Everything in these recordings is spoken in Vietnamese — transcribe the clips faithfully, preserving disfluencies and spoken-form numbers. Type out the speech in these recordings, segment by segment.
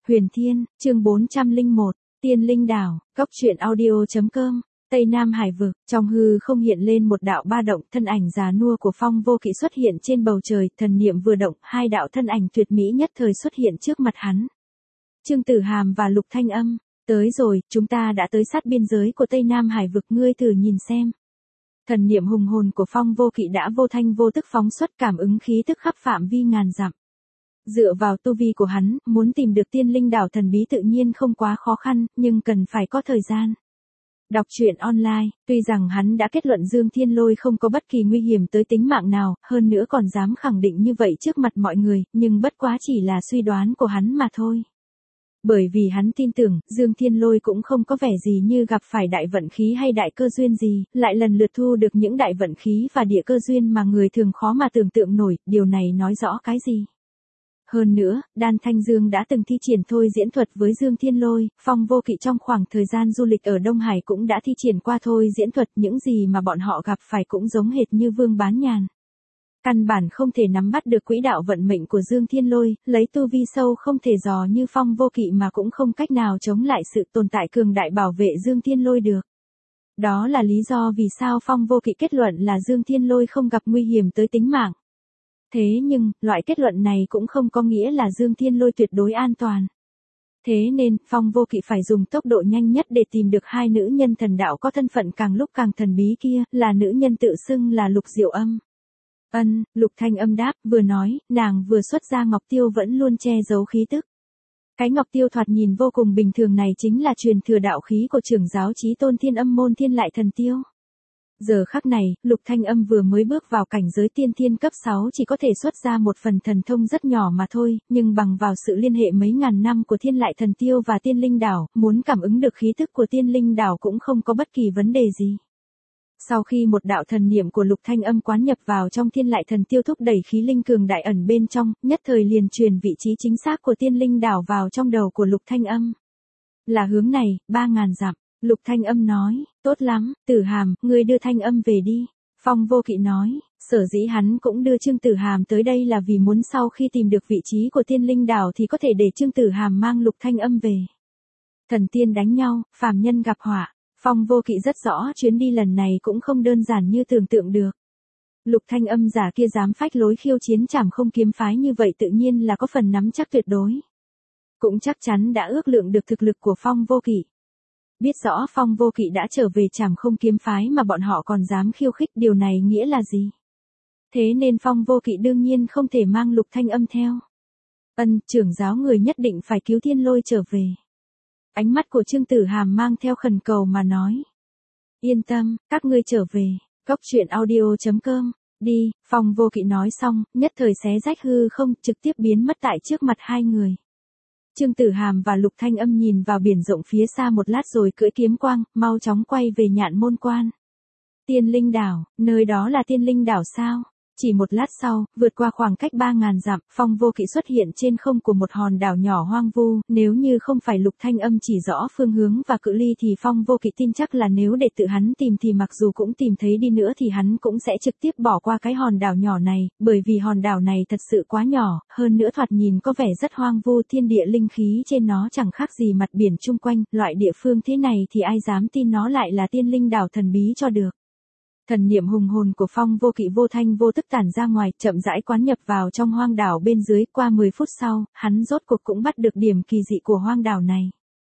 Huyền Thiên, chương bốn trăm lẻ một, Tiên Linh Đảo, Cốc truyện audio.com, Tây Nam Hải vực, trong hư không hiện lên một đạo ba động, thân ảnh già nua của Phong Vô Kỵ xuất hiện trên bầu trời, thần niệm vừa động, hai đạo thân ảnh tuyệt mỹ nhất thời xuất hiện trước mặt hắn. Trương Tử Hàm và Lục Thanh Âm, tới rồi, chúng ta đã tới sát biên giới của Tây Nam Hải vực, ngươi thử nhìn xem. Thần niệm hùng hồn của Phong Vô Kỵ đã vô thanh vô tức phóng xuất, cảm ứng khí tức khắp phạm vi ngàn dặm. Dựa vào tu vi của hắn, muốn tìm được Tiên Linh Đảo thần bí tự nhiên không quá khó khăn, nhưng cần phải có thời gian. Đọc truyện online, tuy rằng hắn đã kết luận Dương Thiên Lôi không có bất kỳ nguy hiểm tới tính mạng nào, hơn nữa còn dám khẳng định như vậy trước mặt mọi người, nhưng bất quá chỉ là suy đoán của hắn mà thôi. Bởi vì hắn tin tưởng, Dương Thiên Lôi cũng không có vẻ gì như gặp phải đại vận khí hay đại cơ duyên gì, lại lần lượt thu được những đại vận khí và địa cơ duyên mà người thường khó mà tưởng tượng nổi, điều này nói rõ cái gì? Hơn nữa, Đan Thanh Dương đã từng thi triển thôi diễn thuật với Dương Thiên Lôi, Phong Vô Kỵ trong khoảng thời gian du lịch ở Đông Hải cũng đã thi triển qua thôi diễn thuật, những gì mà bọn họ gặp phải cũng giống hệt như Vương Bán Nhàn. Căn bản không thể nắm bắt được quỹ đạo vận mệnh của Dương Thiên Lôi, lấy tu vi sâu không thể dò như Phong Vô Kỵ mà cũng không cách nào chống lại sự tồn tại cường đại bảo vệ Dương Thiên Lôi được. Đó là lý do vì sao Phong Vô Kỵ kết luận là Dương Thiên Lôi không gặp nguy hiểm tới tính mạng. Thế nhưng, loại kết luận này cũng không có nghĩa là Dương Thiên Lôi tuyệt đối an toàn. Thế nên, Phong Vô Kỵ phải dùng tốc độ nhanh nhất để tìm được hai nữ nhân thần đạo có thân phận càng lúc càng thần bí kia, là nữ nhân tự xưng là Lục Diệu Âm. Ân, Lục Thanh Âm đáp, vừa nói, nàng vừa xuất ra ngọc tiêu vẫn luôn che giấu khí tức. Cái ngọc tiêu thoạt nhìn vô cùng bình thường này chính là truyền thừa đạo khí của trưởng giáo Chí Tôn Thiên Âm môn Thiên Lại Thần Tiêu. Giờ khắc này, Lục Thanh Âm vừa mới bước vào cảnh giới tiên thiên cấp sáu chỉ có thể xuất ra một phần thần thông rất nhỏ mà thôi, nhưng bằng vào sự liên hệ mấy ngàn năm của Thiên Lại Thần Tiêu và Tiên Linh Đảo, muốn cảm ứng được khí tức của Tiên Linh Đảo cũng không có bất kỳ vấn đề gì. Sau khi một đạo thần niệm của Lục Thanh Âm quán nhập vào trong Thiên Lại Thần Tiêu thúc đẩy khí linh cường đại ẩn bên trong, nhất thời liền truyền vị trí chính xác của Tiên Linh Đảo vào trong đầu của Lục Thanh Âm. Là hướng này, ba ngàn dặm. Lục Thanh Âm nói, tốt lắm, Tử Hàm, ngươi đưa Thanh Âm về đi. Phong Vô Kỵ nói, sở dĩ hắn cũng đưa Trương Tử Hàm tới đây là vì muốn sau khi tìm được vị trí của Tiên Linh Đảo thì có thể để Trương Tử Hàm mang Lục Thanh Âm về. Thần tiên đánh nhau, phàm nhân gặp họa. Phong Vô Kỵ rất rõ chuyến đi lần này cũng không đơn giản như tưởng tượng được. Lục Thanh Âm giả kia dám phách lối khiêu chiến Trảm Không kiếm phái như vậy tự nhiên là có phần nắm chắc tuyệt đối. Cũng chắc chắn đã ước lượng được thực lực của Phong Vô Kỵ. Biết rõ Phong Vô Kỵ đã trở về Trảm Không kiếm phái mà bọn họ còn dám khiêu khích, điều này nghĩa là gì? Thế nên Phong Vô Kỵ đương nhiên không thể mang Lục Thanh Âm theo. Ân, trưởng giáo người nhất định phải cứu Thiên Lôi trở về. Ánh mắt của Trương Tử Hàm mang theo khẩn cầu mà nói. Yên tâm, các ngươi trở về. Cốc truyện audio.com, đi. Phong Vô Kỵ nói xong, nhất thời xé rách hư không, trực tiếp biến mất tại trước mặt hai người. Trương Tử Hàm và Lục Thanh Âm nhìn vào biển rộng phía xa một lát rồi cưỡi kiếm quang, mau chóng quay về Nhạn Môn Quan. Tiên Linh Đảo, nơi đó là Tiên Linh Đảo sao? Chỉ một lát sau, vượt qua khoảng cách ba ngàn dặm, Phong Vô Kỵ xuất hiện trên không của một hòn đảo nhỏ hoang vu, nếu như không phải Lục Thanh Âm chỉ rõ phương hướng và cự ly thì Phong Vô Kỵ tin chắc là nếu để tự hắn tìm thì mặc dù cũng tìm thấy đi nữa thì hắn cũng sẽ trực tiếp bỏ qua cái hòn đảo nhỏ này, bởi vì hòn đảo này thật sự quá nhỏ, hơn nữa thoạt nhìn có vẻ rất hoang vu, thiên địa linh khí trên nó chẳng khác gì mặt biển chung quanh, loại địa phương thế này thì ai dám tin nó lại là Tiên Linh Đảo thần bí cho được. Thần niệm hùng hồn của Phong Vô Kỵ vô thanh vô tức tản ra ngoài, chậm rãi quán nhập vào trong hoang đảo bên dưới, qua mười phút sau, hắn rốt cuộc cũng bắt được điểm kỳ dị của hoang đảo này.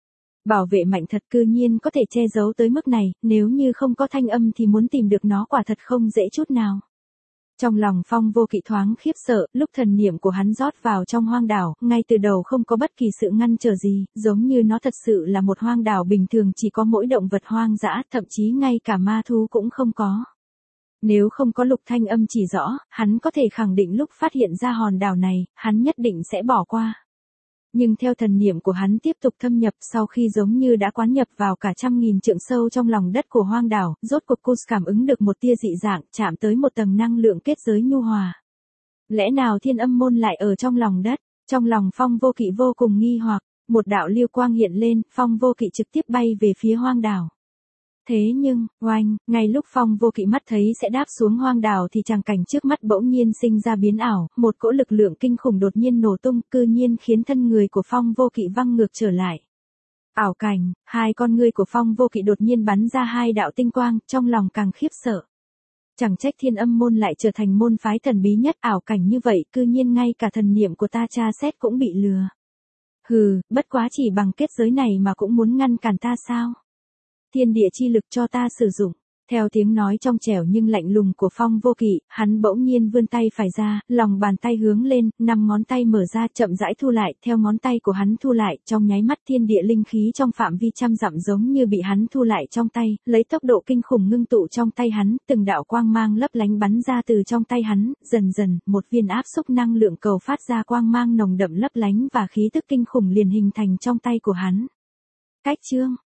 Bảo vệ mạnh thật cư nhiên có thể che giấu tới mức này, nếu như không có Thanh Âm thì muốn tìm được nó quả thật không dễ chút nào. Trong lòng Phong Vô Kỵ thoáng khiếp sợ, lúc thần niệm của hắn rót vào trong hoang đảo, ngay từ đầu không có bất kỳ sự ngăn trở gì, giống như nó thật sự là một hoang đảo bình thường chỉ có mỗi động vật hoang dã, thậm chí ngay cả ma thú cũng không có. Nếu không có Lục Thanh Âm chỉ rõ, hắn có thể khẳng định lúc phát hiện ra hòn đảo này, hắn nhất định sẽ bỏ qua. Nhưng theo thần niệm của hắn tiếp tục thâm nhập sau khi giống như đã quán nhập vào cả trăm nghìn trượng sâu trong lòng đất của hoang đảo, rốt cuộc cô cảm ứng được một tia dị dạng, chạm tới một tầng năng lượng kết giới nhu hòa. Lẽ nào Thiên Âm môn lại ở trong lòng đất? Trong lòng Phong Vô Kỵ vô cùng nghi hoặc, một đạo lưu quang hiện lên, Phong Vô Kỵ trực tiếp bay về phía hoang đảo. Thế nhưng, oanh, ngay lúc Phong Vô Kỵ mắt thấy sẽ đáp xuống hoang đảo thì tràng cảnh trước mắt bỗng nhiên sinh ra biến ảo, một cỗ lực lượng kinh khủng đột nhiên nổ tung, cư nhiên khiến thân người của Phong Vô Kỵ văng ngược trở lại. Ảo cảnh, hai con ngươi của Phong Vô Kỵ đột nhiên bắn ra hai đạo tinh quang, trong lòng càng khiếp sợ. Chẳng trách Thiên Âm môn lại trở thành môn phái thần bí nhất, ảo cảnh như vậy, cư nhiên ngay cả thần niệm của ta tra xét cũng bị lừa. Hừ, bất quá chỉ bằng kết giới này mà cũng muốn ngăn cản ta sao? Thiên địa chi lực cho ta sử dụng. Theo tiếng nói trong trẻo nhưng lạnh lùng của Phong Vô Kỵ, hắn bỗng nhiên vươn tay phải ra, lòng bàn tay hướng lên, năm ngón tay mở ra chậm rãi thu lại, theo ngón tay của hắn thu lại, trong nháy mắt thiên địa linh khí trong phạm vi trăm dặm giống như bị hắn thu lại trong tay, lấy tốc độ kinh khủng ngưng tụ trong tay hắn, từng đạo quang mang lấp lánh bắn ra từ trong tay hắn, dần dần, một viên áp xúc năng lượng cầu phát ra quang mang nồng đậm lấp lánh và khí tức kinh khủng liền hình thành trong tay của hắn. Cách chương